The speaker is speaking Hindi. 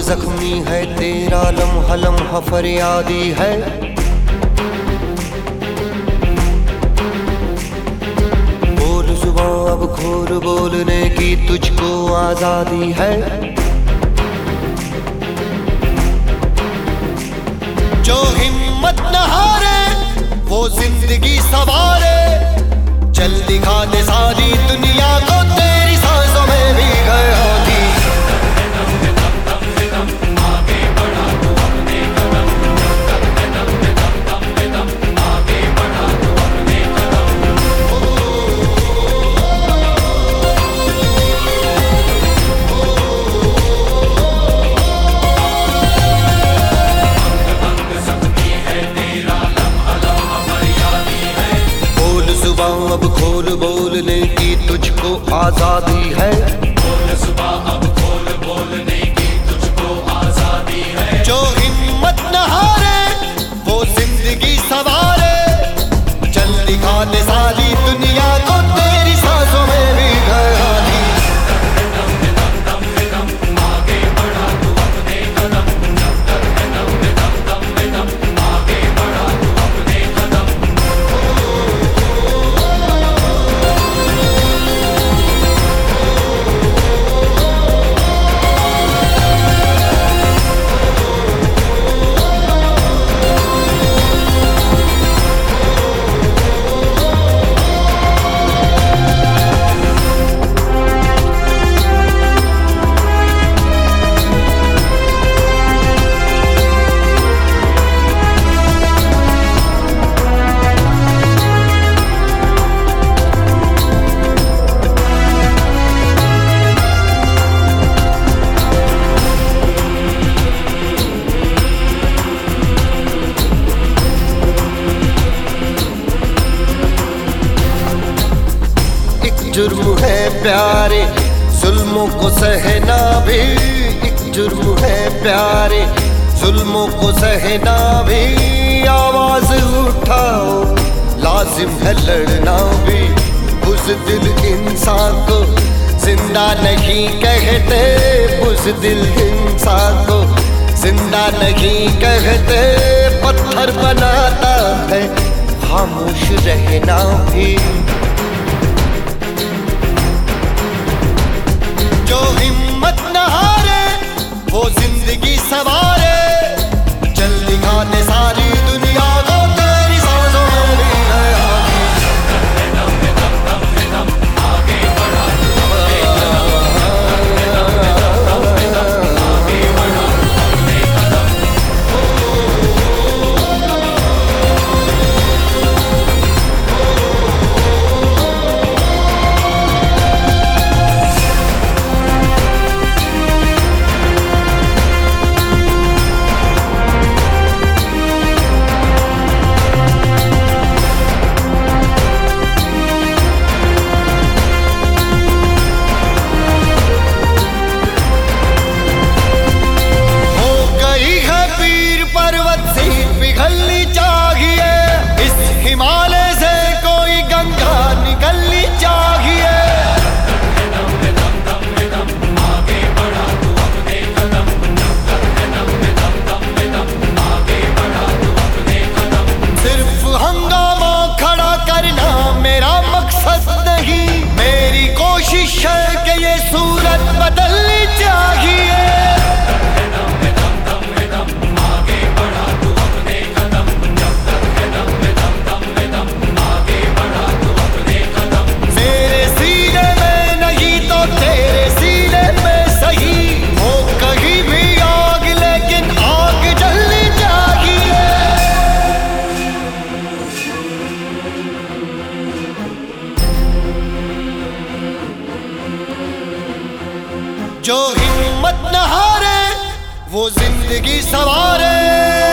जख्मी है तेरा लम्हा लम्हा फरियादी है। बोल जुबां अब खोल बोलने की तुझको आजादी है। जो हिम्मत न हारे वो जिंदगी सवारे, चल दिखा दे सारी दुनिया को तेरी सांसों में भी गया थी। अब खोल बोलने की तुझको आजादी है। बोल सुबह अब खोल बोलने की तुझको आजादी है। जो हिम्मत न हारे वो जिंदगी सवारे, चल दिखा दे सारी दुनिया को तेरी सांसों में भी गया थी। आगे बढ़ा तू अपने कदम, जब तक है दम में दम, आगे बढ़ा तू अपने कदम। जुर्म है प्यारे जुल्मों को सहना भी, एक जुर्म है प्यारे जुल्मों को सहना भी। आवाज उठाओ लाजिम है लड़ना भी, बुज़दिल इंसान को जिंदा नहीं कहते, बुज़दिल इंसान को जिंदा नहीं कहते। पत्थर बनाता है खामोश रहना भी। जो हिम्मत न हारे वो जिंदगी सवारे, चल दिखा दे सारी दुनिया को तेरी सांसों में भी गया थी। आगे बढ़ा तू अपने कदम, आगे बढ़ा तू अपने कदम। पिघलनी चाहिए इस हिमालय से, कोई गंगा निकलनी चाहिए। आगे बढ़ा तू अपने कदम, जब तक है दम में दम, आगे बढ़ा तू अपने कदम। सिर्फ हंगामा खड़ा करना मेरा मकसद नहीं, मेरी कोशिश है कि ये सूरत बदलनी चाहिए। जो हिम्मत न हारे वो जिंदगी सवारे।